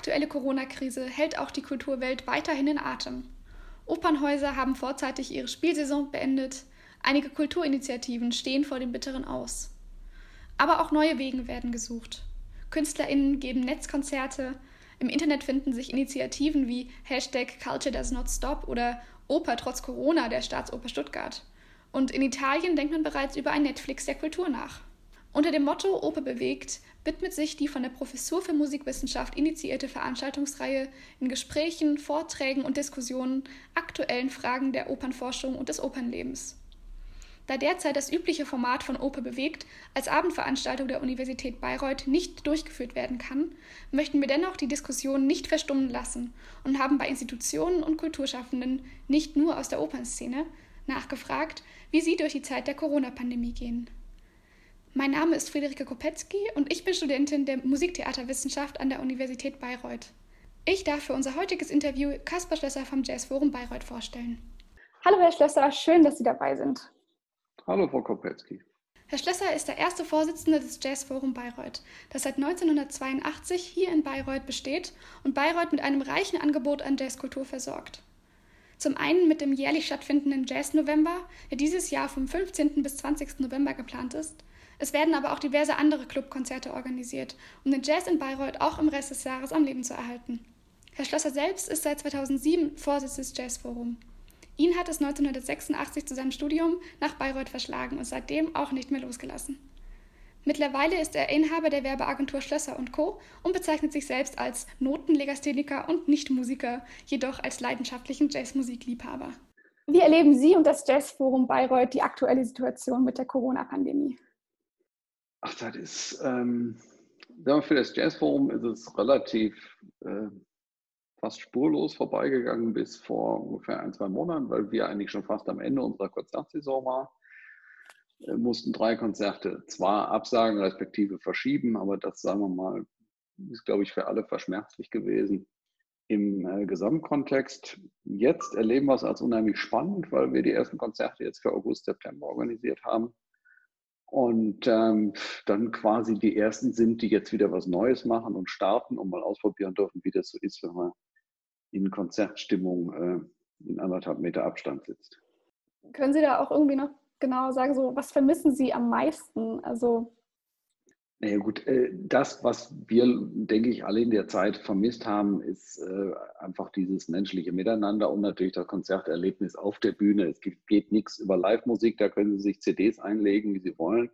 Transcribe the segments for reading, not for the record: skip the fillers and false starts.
aktuelle Corona-Krise hält auch die Kulturwelt weiterhin in Atem. Opernhäuser haben vorzeitig ihre Spielsaison beendet, einige Kulturinitiativen stehen vor dem bitteren Aus. Aber auch neue Wege werden gesucht. KünstlerInnen geben Netzkonzerte, im Internet finden sich Initiativen wie #CultureDoesNotStop oder Oper trotz Corona der Staatsoper Stuttgart. Und in Italien denkt man bereits über ein Netflix der Kultur nach. Unter dem Motto Oper bewegt widmet sich die von der Professur für Musikwissenschaft initiierte Veranstaltungsreihe in Gesprächen, Vorträgen und Diskussionen aktuellen Fragen der Opernforschung und des Opernlebens. Da derzeit das übliche Format von Oper bewegt als Abendveranstaltung der Universität Bayreuth nicht durchgeführt werden kann, möchten wir dennoch die Diskussion nicht verstummen lassen und haben bei Institutionen und Kulturschaffenden, nicht nur aus der Opernszene, nachgefragt, wie sie durch die Zeit der Corona-Pandemie gehen. Mein Name ist Friederike Kopetzky und ich bin Studentin der Musiktheaterwissenschaft an der Universität Bayreuth. Ich darf für unser heutiges Interview Kaspar Schlösser vom Jazzforum Bayreuth vorstellen. Hallo Herr Schlösser, schön, dass Sie dabei sind. Hallo Frau Kopetzky. Herr Schlösser ist der erste Vorsitzende des Jazzforum Bayreuth, das seit 1982 hier in Bayreuth besteht und Bayreuth mit einem reichen Angebot an Jazzkultur versorgt. Zum einen mit dem jährlich stattfindenden Jazz-November, der dieses Jahr vom 15. bis 20. November geplant ist. Es werden aber auch diverse andere Clubkonzerte organisiert, um den Jazz in Bayreuth auch im Rest des Jahres am Leben zu erhalten. Herr Schlösser selbst ist seit 2007 Vorsitz des Jazzforum. Ihn hat es 1986 zu seinem Studium nach Bayreuth verschlagen und seitdem auch nicht mehr losgelassen. Mittlerweile ist er Inhaber der Werbeagentur Schlösser & Co. und bezeichnet sich selbst als Notenlegastheniker und Nicht-Musiker, jedoch als leidenschaftlichen Jazzmusikliebhaber. Wie erleben Sie und das Jazzforum Bayreuth die aktuelle Situation mit der Corona-Pandemie? Ach, das ist, für das Jazzforum ist es relativ fast spurlos vorbeigegangen bis vor ungefähr 1-2 Monaten, weil wir eigentlich schon fast am Ende unserer Konzertsaison waren. Mussten 3 Konzerte zwar absagen, respektive verschieben, aber das, sagen wir mal, ist, glaube ich, für alle verschmerzlich gewesen im Gesamtkontext. Jetzt erleben wir es als unheimlich spannend, weil wir die ersten Konzerte jetzt für August, September organisiert haben. Und dann quasi die ersten sind, die jetzt wieder was Neues machen und starten und mal ausprobieren dürfen, wie das so ist, wenn man in Konzertstimmung in 1,5 Meter Abstand sitzt. Können Sie da auch irgendwie noch genau sagen, so, was vermissen Sie am meisten? Naja gut, das, was wir, denke ich, alle in der Zeit vermisst haben, ist einfach dieses menschliche Miteinander und natürlich das Konzerterlebnis auf der Bühne. Es geht nichts über Live-Musik, da können Sie sich CDs einlegen, wie Sie wollen.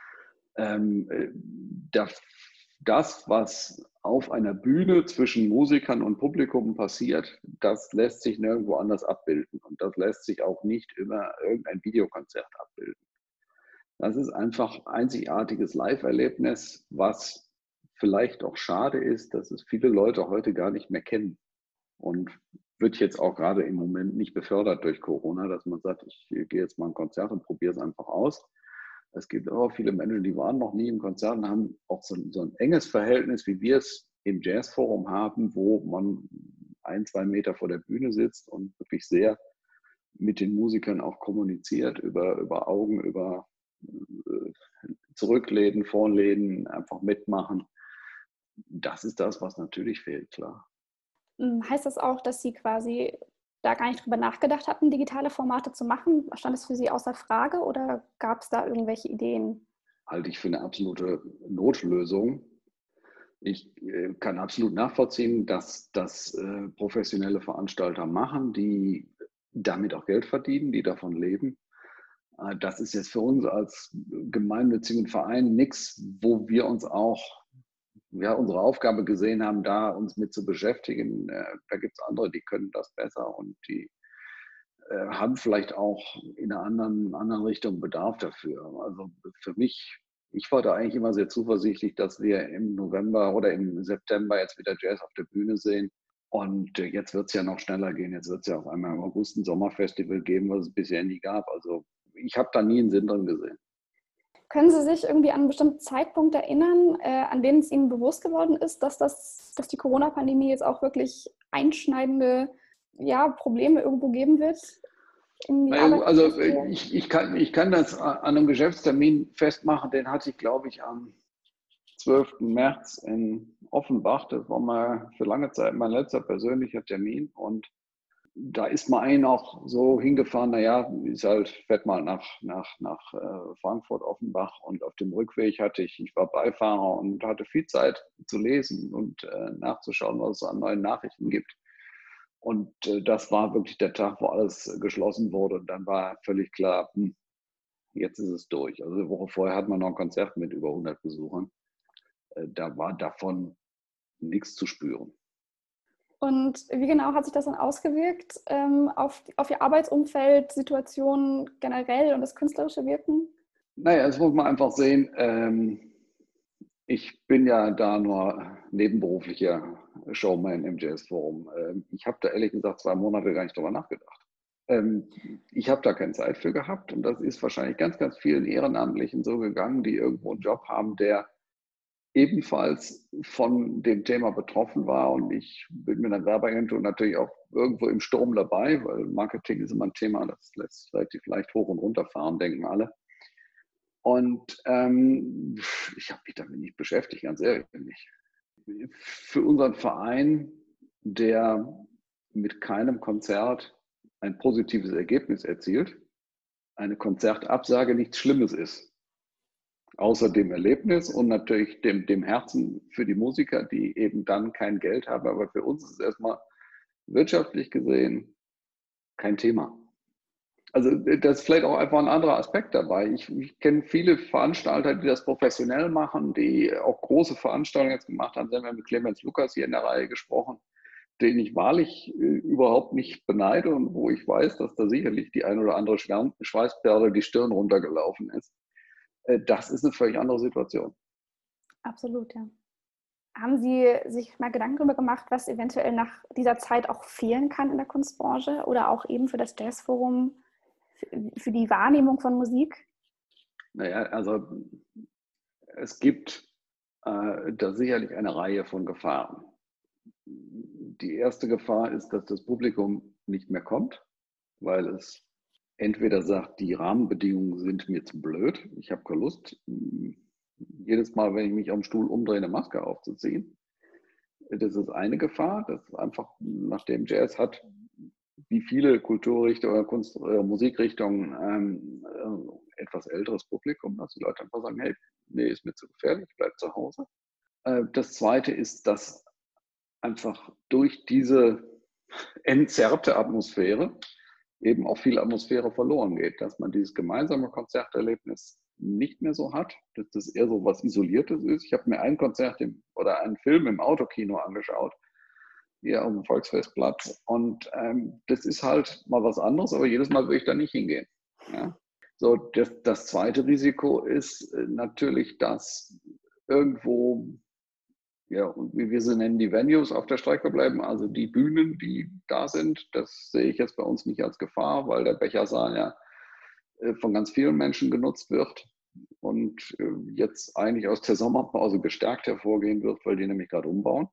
Das, was auf einer Bühne zwischen Musikern und Publikum passiert, das lässt sich nirgendwo anders abbilden und das lässt sich auch nicht über irgendein Videokonzert abbilden. Das ist einfach ein einzigartiges Live-Erlebnis, was vielleicht auch schade ist, dass es viele Leute heute gar nicht mehr kennen. Und wird jetzt auch gerade im Moment nicht befördert durch Corona, dass man sagt, ich gehe jetzt mal ein Konzert und probiere es einfach aus. Es gibt aber viele Menschen, die waren noch nie im Konzert und haben auch so ein enges Verhältnis, wie wir es im Jazzforum haben, wo man 1-2 Meter vor der Bühne sitzt und wirklich sehr mit den Musikern auch kommuniziert, über Augen, über Zurücklehnen, Vorlehnen, einfach mitmachen. Das ist das, was natürlich fehlt, klar. Heißt das auch, dass Sie quasi da gar nicht drüber nachgedacht hatten, digitale Formate zu machen? Stand es für Sie außer Frage oder gab es da irgendwelche Ideen? Halte ich für eine absolute Notlösung. Ich kann absolut nachvollziehen, dass das professionelle Veranstalter machen, die damit auch Geld verdienen, die davon leben. Das ist jetzt für uns als gemeinnützigen Verein nichts, wo wir uns auch unsere Aufgabe gesehen haben, da uns mit zu beschäftigen. Da gibt es andere, die können das besser und die haben vielleicht auch in einer anderen Richtung Bedarf dafür. Also für mich, ich war da eigentlich immer sehr zuversichtlich, dass wir im November oder im September jetzt wieder Jazz auf der Bühne sehen. Und jetzt wird es ja noch schneller gehen. Jetzt wird es ja auf einmal im August ein Sommerfestival geben, was es bisher nie gab. Also ich habe da nie einen Sinn drin gesehen. Können Sie sich irgendwie an einen bestimmten Zeitpunkt erinnern, an dem es Ihnen bewusst geworden ist, dass die Corona-Pandemie jetzt auch wirklich einschneidende Probleme irgendwo geben wird? Also ich kann das an einem Geschäftstermin festmachen, den hatte ich, glaube ich, am 12. März in Offenbach, das war mal für lange Zeit mein letzter persönlicher Termin und da ist mal einen auch so hingefahren, naja, fährt mal nach Frankfurt, Offenbach und auf dem Rückweg ich war Beifahrer und hatte viel Zeit zu lesen und nachzuschauen, was es an neuen Nachrichten gibt. Und das war wirklich der Tag, wo alles geschlossen wurde und dann war völlig klar, jetzt ist es durch. Also eine Woche vorher hatten wir noch ein Konzert mit über 100 Besuchern. Da war davon nichts zu spüren. Und wie genau hat sich das dann ausgewirkt auf Ihr Arbeitsumfeld, Situationen generell und das künstlerische Wirken? Naja, das muss man einfach sehen. Ich bin ja da nur nebenberuflicher Showman im Jazzforum. Ich habe da ehrlich gesagt 2 Monate gar nicht drüber nachgedacht. Ich habe da keine Zeit für gehabt und das ist wahrscheinlich ganz, ganz vielen Ehrenamtlichen so gegangen, die irgendwo einen Job haben, der ebenfalls von dem Thema betroffen war. Und ich bin mit einer Werbeagentur natürlich auch irgendwo im Sturm dabei, weil Marketing ist immer ein Thema, das lässt sich relativ leicht hoch und runter fahren, denken alle. Und ich habe mich damit nicht beschäftigt, ganz ehrlich nicht. Für unseren Verein, der mit keinem Konzert ein positives Ergebnis erzielt, eine Konzertabsage nichts Schlimmes ist. Außer dem Erlebnis und natürlich dem Herzen für die Musiker, die eben dann kein Geld haben. Aber für uns ist es erstmal wirtschaftlich gesehen kein Thema. Also das ist vielleicht auch einfach ein anderer Aspekt dabei. Ich kenne viele Veranstalter, die das professionell machen, die auch große Veranstaltungen jetzt gemacht haben. Sie haben ja mit Clemens Lukas hier in der Reihe gesprochen, den ich wahrlich überhaupt nicht beneide und wo ich weiß, dass da sicherlich die ein oder andere Schweißperle die Stirn runtergelaufen ist. Das ist eine völlig andere Situation. Absolut, ja. Haben Sie sich mal Gedanken darüber gemacht, was eventuell nach dieser Zeit auch fehlen kann in der Kunstbranche oder auch eben für das Jazzforum, für die Wahrnehmung von Musik? Naja, also es gibt da sicherlich eine Reihe von Gefahren. Die erste Gefahr ist, dass das Publikum nicht mehr kommt, weil es entweder sagt, die Rahmenbedingungen sind mir zu blöd, ich habe keine Lust, jedes Mal, wenn ich mich am Stuhl umdrehe, eine Maske aufzuziehen. Das ist eine Gefahr, dass einfach, nachdem Jazz hat, wie viele Kulturrichtungen oder Kunst- oder Musikrichtungen etwas älteres Publikum, dass die Leute einfach sagen, hey, nee, ist mir zu gefährlich, bleib zu Hause. Das zweite ist, dass einfach durch diese entzerrte Atmosphäre eben auch viel Atmosphäre verloren geht, dass man dieses gemeinsame Konzerterlebnis nicht mehr so hat, dass das eher so was Isoliertes ist. Ich habe mir ein Konzert oder einen Film im Autokino angeschaut, hier auf dem Volksfestplatz und das ist halt mal was anderes, aber jedes Mal würde ich da nicht hingehen. Ja? So, das zweite Risiko ist natürlich, dass irgendwo, ja, und wie wir sie nennen, die Venues auf der Strecke bleiben, also die Bühnen, die da sind. Das sehe ich jetzt bei uns nicht als Gefahr, weil der Bechersaal ja von ganz vielen Menschen genutzt wird und jetzt eigentlich aus der Sommerpause gestärkt hervorgehen wird, weil die nämlich gerade umbauen.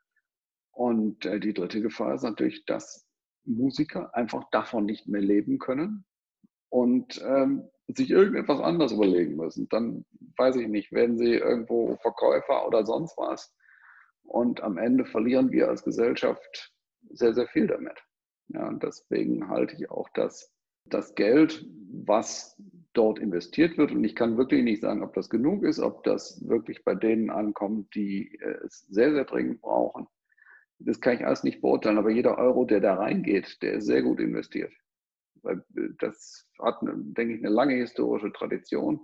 Und die dritte Gefahr ist natürlich, dass Musiker einfach davon nicht mehr leben können und sich irgendetwas anderes überlegen müssen. Dann weiß ich nicht, werden sie irgendwo Verkäufer oder sonst was. Und am Ende verlieren wir als Gesellschaft sehr, sehr viel damit. Ja, und deswegen halte ich auch das Geld, was dort investiert wird, und ich kann wirklich nicht sagen, ob das genug ist, ob das wirklich bei denen ankommt, die es sehr, sehr dringend brauchen. Das kann ich alles nicht beurteilen, aber jeder Euro, der da reingeht, der ist sehr gut investiert. Weil das hat, denke ich, eine lange historische Tradition,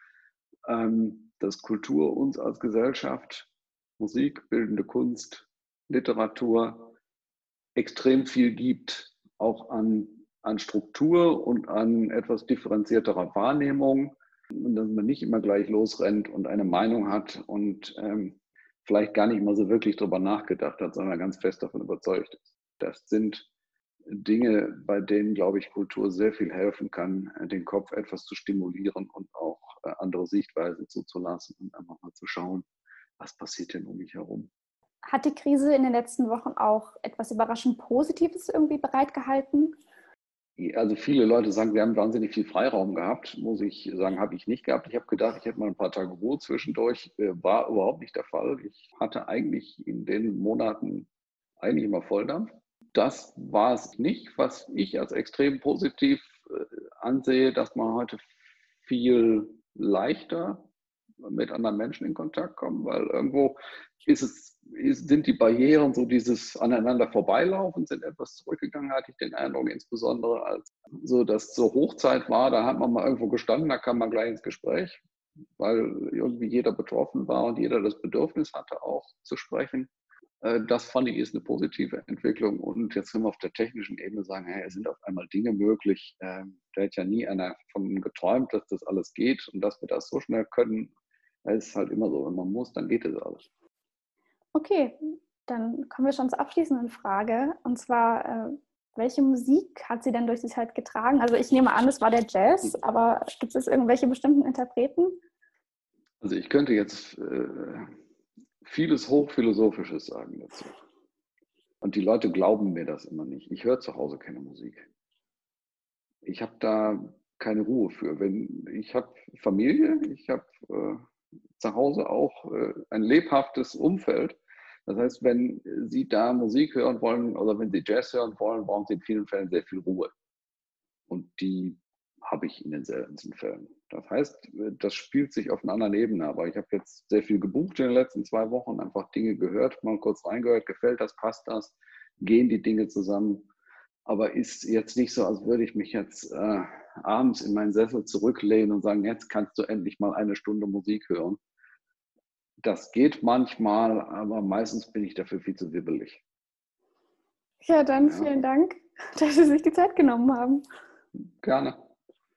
dass Kultur uns als Gesellschaft, Musik, bildende Kunst, Literatur extrem viel gibt, auch an Struktur und an etwas differenzierterer Wahrnehmung. Und dass man nicht immer gleich losrennt und eine Meinung hat und vielleicht gar nicht mal so wirklich darüber nachgedacht hat, sondern ganz fest davon überzeugt ist. Das sind Dinge, bei denen, glaube ich, Kultur sehr viel helfen kann, den Kopf etwas zu stimulieren und auch andere Sichtweisen zuzulassen und einfach mal zu schauen, was passiert denn um mich herum. Hat die Krise in den letzten Wochen auch etwas überraschend Positives irgendwie bereitgehalten? Also viele Leute sagen, wir haben wahnsinnig viel Freiraum gehabt. Muss ich sagen, habe ich nicht gehabt. Ich habe gedacht, ich hätte mal ein paar Tage Ruhe zwischendurch. War überhaupt nicht der Fall. Ich hatte eigentlich in den Monaten eigentlich immer Volldampf. Das war es nicht, was ich als extrem positiv ansehe, dass man heute viel leichter mit anderen Menschen in Kontakt kommt, weil irgendwo sind die Barrieren, so dieses aneinander vorbeilaufen, sind etwas zurückgegangen, hatte ich den Eindruck, insbesondere als so das zur Hochzeit war, da hat man mal irgendwo gestanden, da kam man gleich ins Gespräch, weil irgendwie jeder betroffen war und jeder das Bedürfnis hatte, auch zu sprechen. Das fand ich ist eine positive Entwicklung. Und jetzt können wir auf der technischen Ebene sagen, hey, es sind auf einmal Dinge möglich. Da hätte ja nie einer von geträumt, dass das alles geht und dass wir das so schnell können. Es ist halt immer so, wenn man muss, dann geht es alles. Okay, dann kommen wir schon zur abschließenden Frage. Und zwar, welche Musik hat sie denn durch die Zeit getragen? Also ich nehme an, es war der Jazz, aber gibt es irgendwelche bestimmten Interpreten? Also ich könnte jetzt vieles Hochphilosophisches sagen dazu. Und die Leute glauben mir das immer nicht. Ich höre zu Hause keine Musik. Ich habe da keine Ruhe für. Ich habe Familie, ich habe zu Hause auch ein lebhaftes Umfeld. Das heißt, wenn Sie da Musik hören wollen oder wenn Sie Jazz hören wollen, brauchen Sie in vielen Fällen sehr viel Ruhe. Und die habe ich in den seltensten Fällen. Das heißt, das spielt sich auf einer anderen Ebene. Aber ich habe jetzt sehr viel gebucht in den letzten 2 Wochen, einfach Dinge gehört, mal kurz reingehört, gefällt das, passt das, gehen die Dinge zusammen. Aber ist jetzt nicht so, als würde ich mich jetzt abends in meinen Sessel zurücklehnen und sagen, jetzt kannst du endlich mal 1 Stunde Musik hören. Das geht manchmal, aber meistens bin ich dafür viel zu wibbelig. Ja, dann vielen Dank, dass Sie sich die Zeit genommen haben. Gerne.